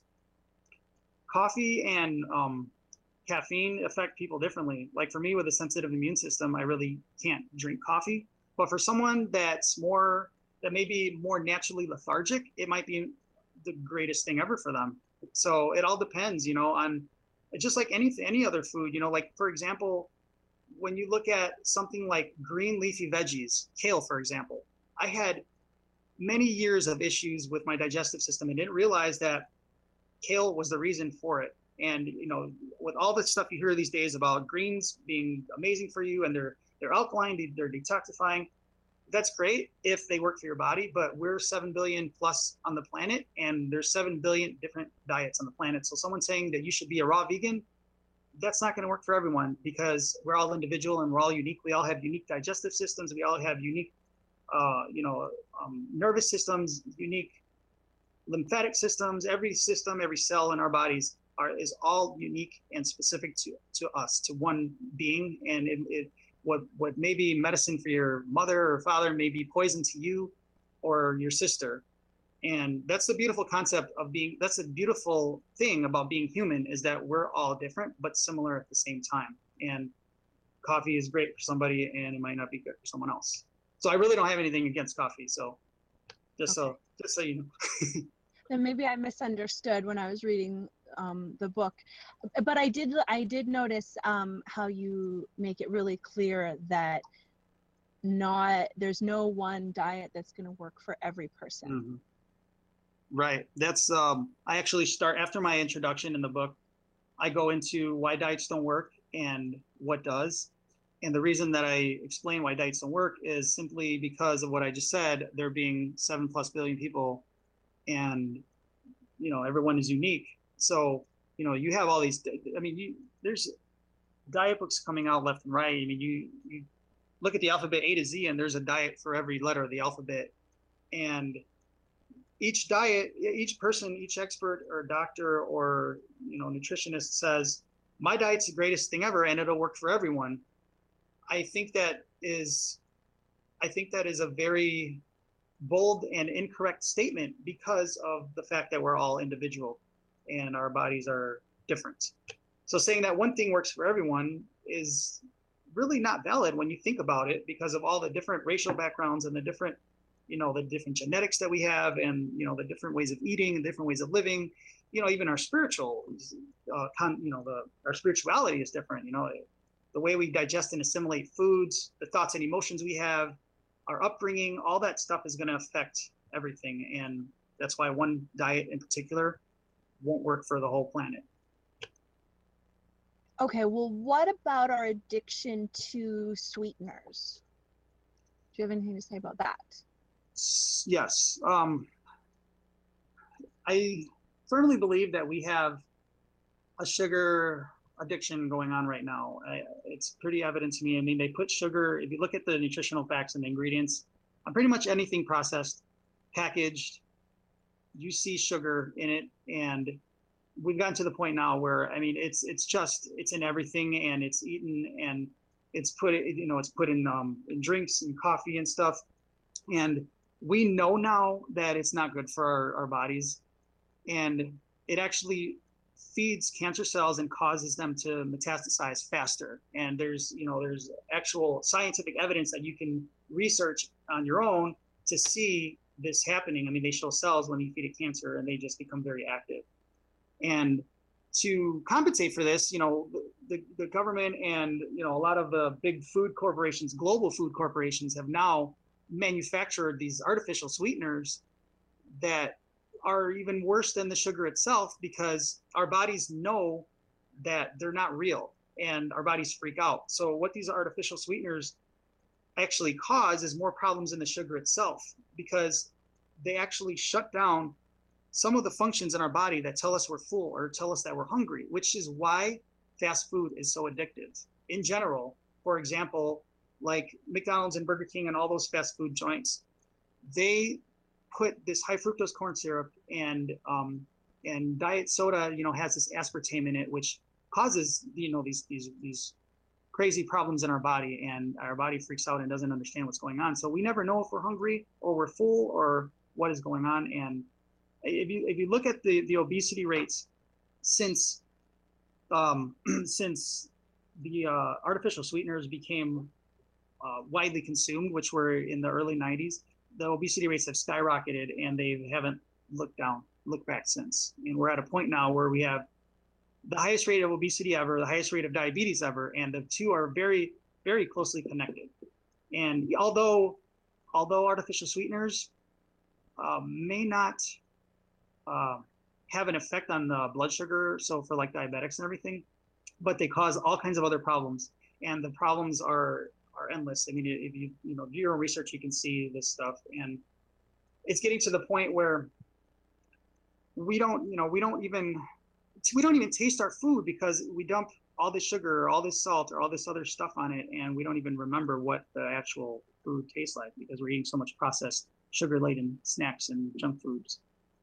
coffee and um, caffeine affect people differently. Like for me with a sensitive immune system, I really can't drink coffee. But for someone that's more, that may be more naturally lethargic, it might be the greatest thing ever for them. So it all depends, you know, on just like any, any other food, you know, like for example, when you look at something like green leafy veggies, kale, for example, I had many years of issues with my digestive system and didn't realize that kale was the reason for it. And, you know, with all the stuff you hear these days about greens being amazing for you and they're, they're alkaline, they're detoxifying, that's great if they work for your body, but we're seven billion plus on the planet and there's seven billion different diets on the planet. So someone saying that you should be a raw vegan, that's not going to work for everyone because we're all individual and we're all unique. We all have unique digestive systems. We all have unique, uh, you know, um, nervous systems, unique lymphatic systems. Every system, every cell in our bodies are is all unique and specific to, to us, to one being. And it, it what what may be medicine for your mother or father may be poison to you or your sister. And that's the beautiful concept of being, that's a beautiful thing about being human, is that we're all different, but similar at the same time. And coffee is great for somebody and it might not be good for someone else. So I really don't have anything against coffee. So just okay. so, just so you know. Then maybe I misunderstood when I was reading um, the book, but I did, I did notice um, how you make it really clear that not, there's no one diet that's going to work for every person. Mm-hmm. Right. That's, um, I actually start after my introduction in the book, I go into why diets don't work and what does. And the reason that I explain why diets don't work is simply because of what I just said, there being seven plus billion people and, you know, everyone is unique. So, you know, you have all these, I mean, you, there's diet books coming out left and right. I mean, you, you look at the alphabet A to Z and there's a diet for every letter of the alphabet. And each diet, each person, each expert or doctor or, you know, nutritionist says, my diet's the greatest thing ever and it'll work for everyone. I think that is, I think that is a very bold and incorrect statement because of the fact that we're all individual and our bodies are different. So saying that one thing works for everyone is really not valid when you think about it, because of all the different racial backgrounds and the different, you know, the different genetics that we have and, you know, the different ways of eating and different ways of living, you know, even our spiritual, uh, con, you know, the, our spirituality is different, you know, the way we digest and assimilate foods, the thoughts and emotions we have, our upbringing, all that stuff is going to affect everything. And that's why one diet in particular won't work for the whole planet. Okay, well, what about our addiction to sweeteners? Do you have anything to say about that? Yes. Um, I firmly believe that we have a sugar addiction going on right now. I, it's pretty evident to me. I mean, they put sugar, if you look at the nutritional facts and the ingredients, on pretty much anything processed, packaged, you see sugar in it. And we've gotten to the point now where, I mean, it's it's just, it's in everything and it's eaten and it's put, you know, it's put in, um, in drinks and coffee and stuff. And we know now that it's not good for our, our bodies. And it actually feeds cancer cells and causes them to metastasize faster. And there's, you know, there's actual scientific evidence that you can research on your own to see this happening. I mean, they show cells when you feed a cancer and they just become very active. And to compensate for this, you know, the, the government and, you know, a lot of the big food corporations, global food corporations, have now manufactured these artificial sweeteners that are even worse than the sugar itself, because our bodies know that they're not real and our bodies freak out. So what these artificial sweeteners actually cause is more problems in the sugar itself, because they actually shut down some of the functions in our body that tell us we're full or tell us that we're hungry, which is why fast food is so addictive in general. For example, like McDonald's and Burger King and all those fast food joints, they put this high fructose corn syrup and um, and diet soda, you know, has this aspartame in it, which causes, you know, these these these crazy problems in our body, and our body freaks out and doesn't understand what's going on. So we never know if we're hungry or we're full or what is going on. And if you if you look at the the obesity rates since um, since the uh, artificial sweeteners became uh, widely consumed, which were in the early nineties, the obesity rates have skyrocketed, and they haven't looked down, looked back since. And we're at a point now where we have the highest rate of obesity ever, the highest rate of diabetes ever, and the two are very, very closely connected. And although, although artificial sweeteners uh, may not uh, have an effect on the blood sugar, so for like diabetics and everything, but they cause all kinds of other problems, and the problems are are endless. I mean, if you you know do your own research, you can see this stuff, and it's getting to the point where we don't, you know, we don't even we don't even taste our food, because we dump all this sugar or all this salt or all this other stuff on it, and we don't even remember what the actual food tastes like, because we're eating so much processed sugar-laden snacks and junk foods.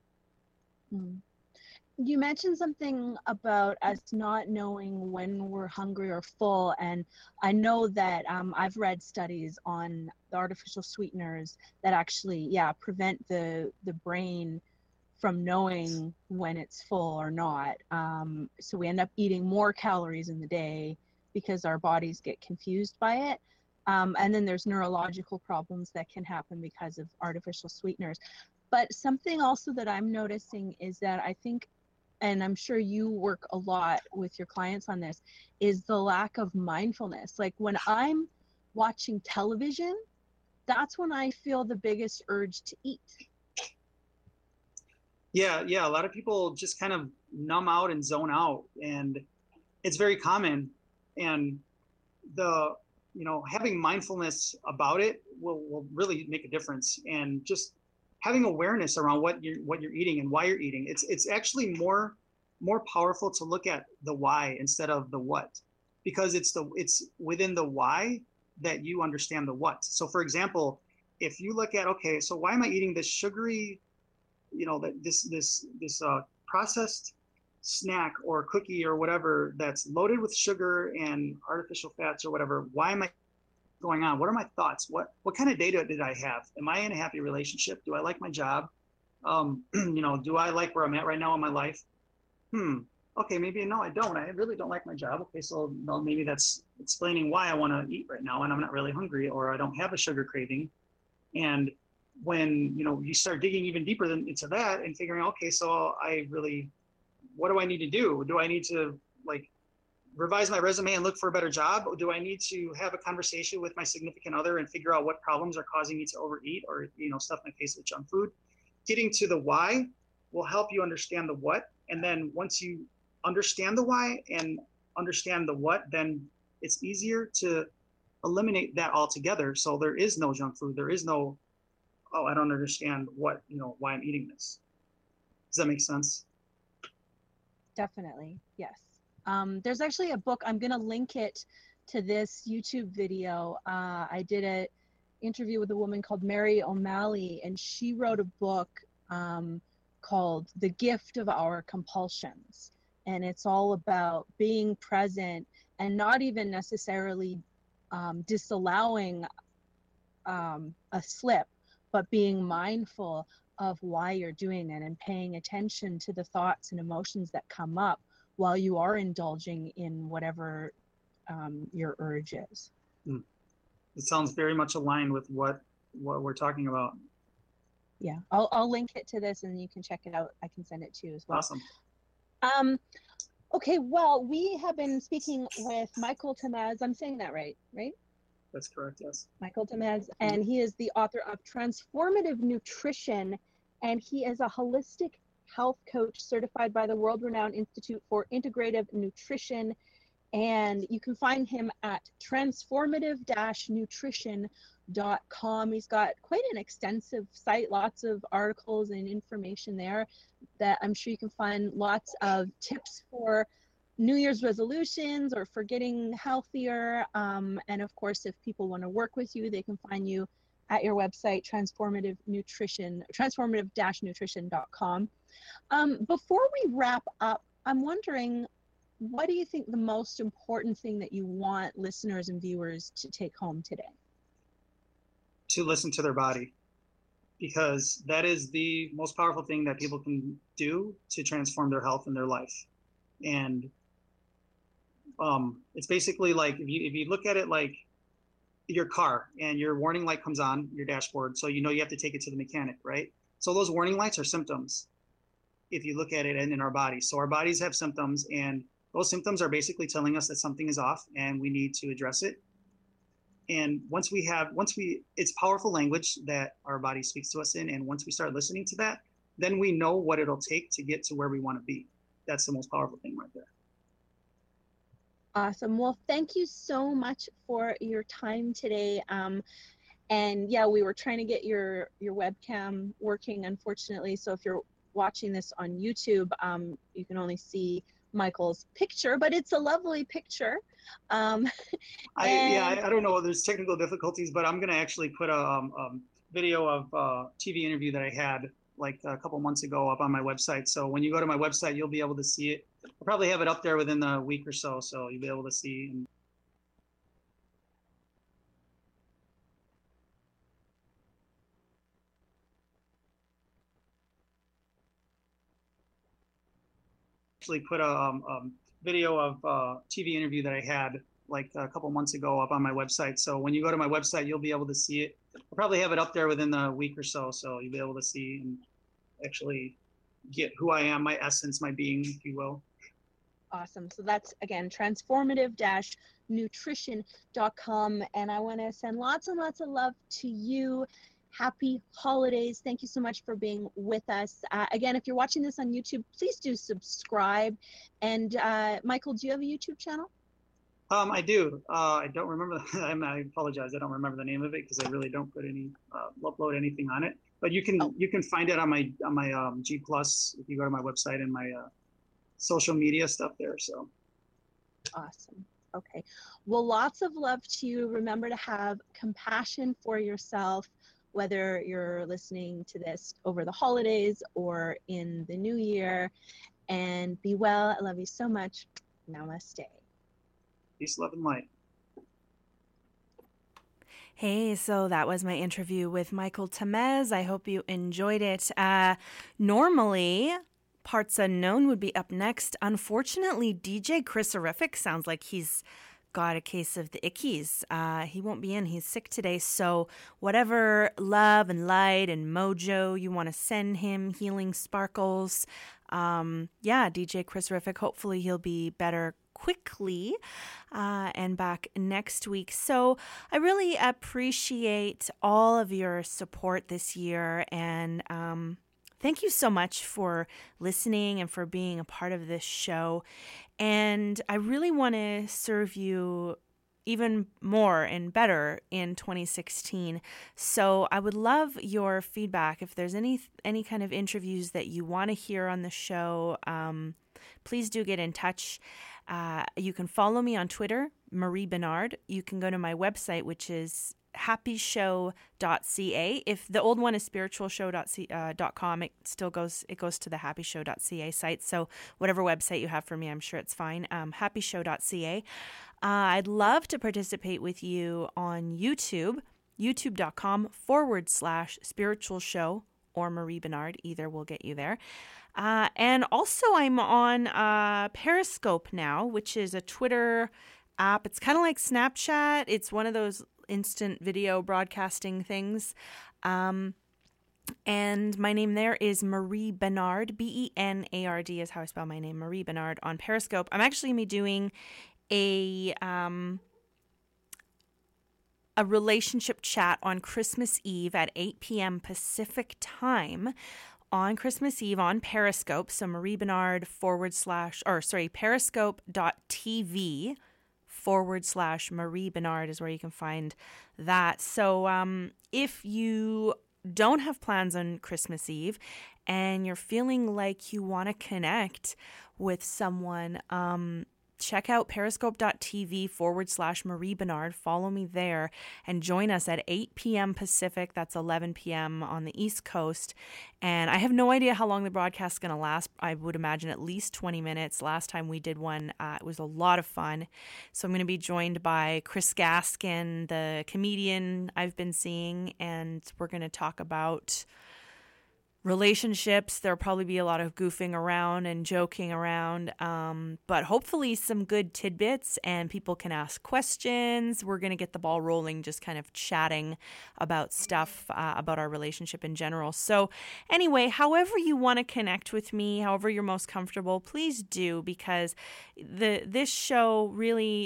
Mm. You mentioned something about us not knowing when we're hungry or full, and I know that um, I've read studies on the artificial sweeteners that actually, yeah, prevent the the brain from knowing when it's full or not. Um, so we end up eating more calories in the day because our bodies get confused by it. Um, and then there's neurological problems that can happen because of artificial sweeteners. But something also that I'm noticing is that I think, and I'm sure you work a lot with your clients on this, is the lack of mindfulness. Like when I'm watching television, that's when I feel the biggest urge to eat. Yeah, yeah. A lot of people just kind of numb out and zone out, and it's very common. And the, you know, having mindfulness about it will, will really make a difference. And just having awareness around what you're what you're eating and why you're eating. It's it's actually more more powerful to look at the why instead of the what, because it's the it's within the why that you understand the what. So for example, if you look at, okay, so why am I eating this sugary, you know, that this this this uh, processed snack or cookie or whatever that's loaded with sugar and artificial fats or whatever? Why am I going on? What are my thoughts? What what kind of data did I have? Am I in a happy relationship? Do I like my job? Um, you know, do I like where I'm at right now in my life? Hmm. Okay, maybe no, I don't. I really don't like my job. Okay, so well, maybe that's explaining why I want to eat right now and I'm not really hungry, or I don't have a sugar craving. And when, you know, you start digging even deeper than, into that and figuring, okay, so I really, what do I need to do? Do I need to like revise my resume and look for a better job? Or do I need to have a conversation with my significant other and figure out what problems are causing me to overeat or, you know, stuff my face with junk food? Getting to the why will help you understand the what. And then once you understand the why and understand the what, then it's easier to eliminate that altogether. So there is no junk food. There is no, oh, I don't understand what, you know, why I'm eating this. Does that make sense? Definitely, yes. Um, there's actually a book, I'm gonna link it to this YouTube video. Uh, I did an interview with a woman called Mary O'Malley, and she wrote a book um, called The Gift of Our Compulsions. And it's all about being present and not even necessarily um, disallowing um, a slip, but being mindful of why you're doing it and paying attention to the thoughts and emotions that come up while you are indulging in whatever um, your urge is. Mm. It sounds very much aligned with what what we're talking about. Yeah, I'll, I'll link it to this and you can check it out. I can send it to you as well. Awesome. Um, okay, well, we have been speaking with Michael Tamez. I'm saying that right, right? That's correct, yes. Michael Tamez, and he is the author of Transformative Nutrition, and he is a holistic health coach certified by the world-renowned Institute for Integrative Nutrition. And you can find him at transformative dash nutrition dot com. He's got quite an extensive site, lots of articles and information there that I'm sure you can find lots of tips for New Year's resolutions or for getting healthier. Um, and of course, if people want to work with you, they can find you at your website, transformative nutrition, transformative dash nutrition dot com. Um, before we wrap up, I'm wondering, what do you think the most important thing that you want listeners and viewers to take home today? To listen to their body, because that is the most powerful thing that people can do to transform their health and their life. And um, it's basically like, if you, if you look at it like your car and your warning light comes on your dashboard, so you know you have to take it to the mechanic, right? So those warning lights are symptoms if you look at it in, in our bodies. So our bodies have symptoms, and those symptoms are basically telling us that something is off and we need to address it. And once we have, once we, it's powerful language that our body speaks to us in. And once we start listening to that, then we know what it'll take to get to where we want to be. That's the most powerful thing right there. Awesome. Well, thank you so much for your time today. Um, and yeah, we were trying to get your, your webcam working, unfortunately. So if you're watching this on YouTube, um, you can only see Michael's picture, but it's a lovely picture. Um, I, yeah, I, I don't know. There's technical difficulties, but I'm going to actually put a um, um, video of a T V interview that I had like a couple months ago up on my website. So when you go to my website, you'll be able to see it. I'll probably have it up there within a week or so, so you'll be able to see. And actually put a um, um, video of a T V interview that I had like a couple months ago up on my website. So when you go to my website, you'll be able to see it. I'll probably have it up there within a week or so, so you'll be able to see and actually get who I am, my essence, my being, if you will. Awesome. So that's, again, transformative dash nutrition dot com. And I want to send lots and lots of love to you. Happy holidays. Thank you so much for being with us. Uh, again, if you're watching this on YouTube, please do subscribe. And uh, Michael, do you have a YouTube channel? Um, I do. Uh, I don't remember. I apologize. I don't remember the name of it because I really don't put any, uh, upload anything on it. But you can oh. you can find it on my on my um, G Plus if you go to my website and my uh, social media stuff there. So awesome. Okay. Well, lots of love to you. Remember to have compassion for yourself, whether you're listening to this over the holidays or in the new year. And be well. I love you so much. Namaste. Peace, love, and light. Hey, so that was my interview with Michael Tamez. I hope you enjoyed it. Uh, normally, Parts Unknown would be up next. Unfortunately, D J Chris Horrific sounds like he's got a case of the ickies. Uh, he won't be in. He's sick today. So whatever love and light and mojo you want to send him, healing sparkles, um, yeah, D J Chris Horrific, hopefully he'll be better quickly uh, and back next week. So I really appreciate all of your support this year, and um, thank you so much for listening and for being a part of this show. And I really want to serve you even more and better in twenty sixteen. So I would love your feedback. If there's any any kind of interviews that you want to hear on the show, um, please do get in touch. Uh, you can follow me on Twitter, Marie Bernard. You can go to my website, which is happy show dot c a. If the old one is spiritual show dot com, it still goes, it goes to the happy show dot c a site. So whatever website you have for me, I'm sure it's fine. Um, happy show dot c a. Uh, I'd love to participate with you on YouTube, youtube dot com forward slash spiritual show, or Marie Bernard. Either will get you there. Uh, and also I'm on uh, Periscope now, which is a Twitter app. It's kind of like Snapchat. It's one of those instant video broadcasting things. Um, and my name there is Marie Bernard. B E N A R D is how I spell my name, Marie Bernard, on Periscope. I'm actually going to be doing a... Um, a relationship chat on Christmas Eve at eight p.m. Pacific time on Christmas Eve on Periscope. So Marie Bernard forward slash, or sorry, periscope.tv forward slash Marie Bernard is where you can find that. So um, if you don't have plans on Christmas Eve and you're feeling like you want to connect with someone, um, check out periscope.tv forward slash Marie Bernard. Follow me there and join us at eight p.m. Pacific. That's eleven p.m. on the East Coast. And I have no idea how long the broadcast is going to last. I would imagine at least twenty minutes. Last time we did one, uh, it was a lot of fun. So I'm going to be joined by Chris Gaskin, the comedian I've been seeing, and we're going to talk about relationships. There'll probably be a lot of goofing around and joking around, um, but hopefully some good tidbits and people can ask questions. We're going to get the ball rolling, just kind of chatting about stuff, uh, about our relationship in general. So anyway, however you want to connect with me, however you're most comfortable, please do, because the this show really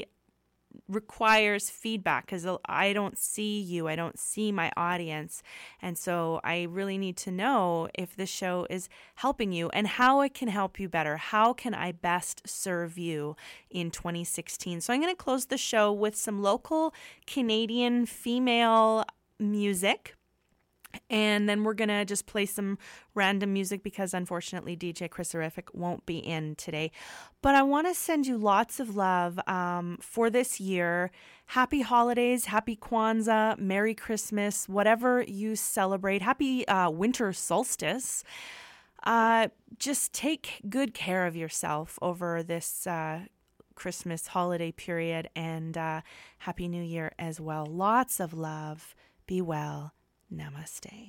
requires feedback, because I don't see you, I don't see my audience, and so I really need to know if this show is helping you and how it can help you better. How can I best serve you in twenty sixteen? So I'm going to close the show with some local Canadian female music. And then we're going to just play some random music because unfortunately D J Chris Horrific won't be in today. But I want to send you lots of love um, for this year. Happy holidays, happy Kwanzaa, Merry Christmas, whatever you celebrate. Happy uh, winter solstice. Uh, just take good care of yourself over this uh, Christmas holiday period, and uh, Happy New Year as well. Lots of love. Be well. Namaste.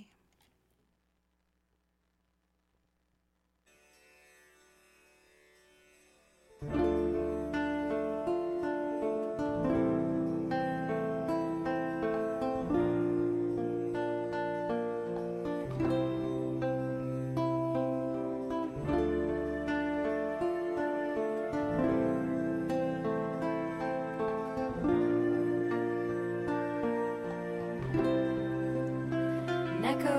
Echo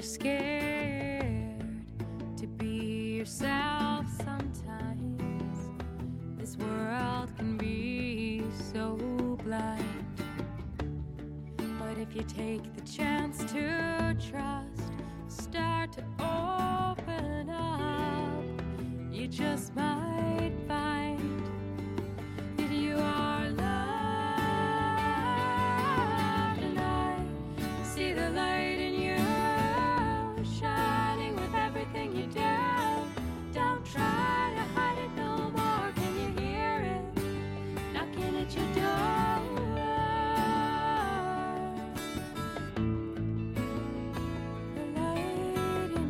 you're scared to be yourself sometimes, this world can be so blind. But if you take the chance to trust, start to open up, you just might find that you are loved. And I see the light in you, shining with everything you do. Don't try to hide it no more. Can you hear it knocking at your door? The light in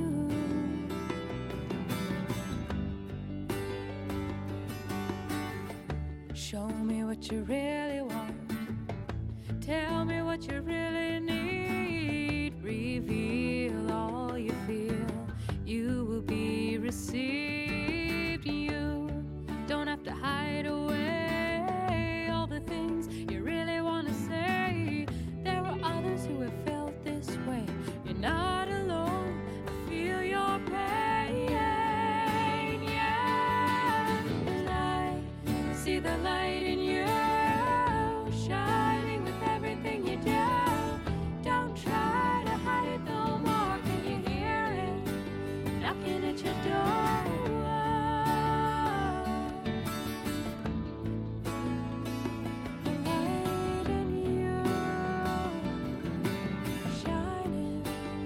you. Show me what you really want. Tell me what you really need. Reveal all you feel. You will be received. You don't have to hide away all the things you really want to say. There are others who have felt this way. You're not alone. I feel your pain. Yeah. And I see the light in you, shining with everything you do. Don't try to hide it no more. Can you hear it knocking at your door? The light in you, shining.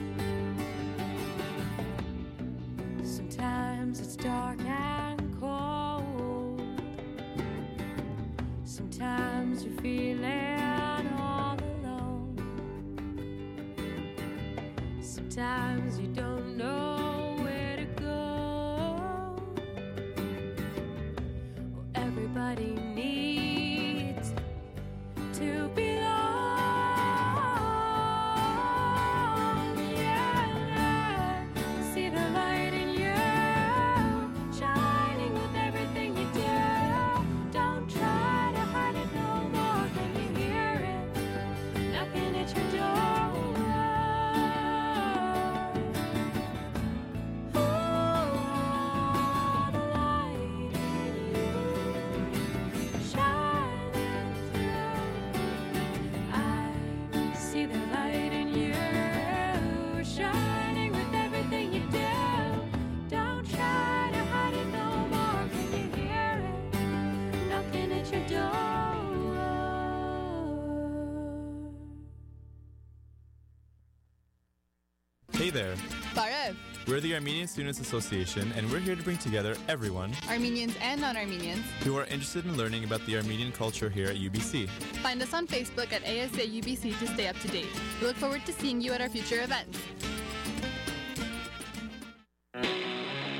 Sometimes it's dark and cold. Sometimes you're feeling all alone. Sometimes you don't know where to go. Well, everybody needs to belong. Yeah, see the light in you, shining with everything you do. Don't try to hide it no more. Can you hear it knocking at your door? Ooh, the light in you, shining through. I see the light in you, shining with everything you do. Don't try to hide it no more. Can you hear it knocking at your door? Hey there. Barev, We're the Armenian Students Association, and we're here to bring together everyone Armenians and non-Armenians. who are interested in learning about the Armenian culture here at U B C. Find us on Facebook at A S A U B C to stay up to date. We look forward to seeing you at our future events.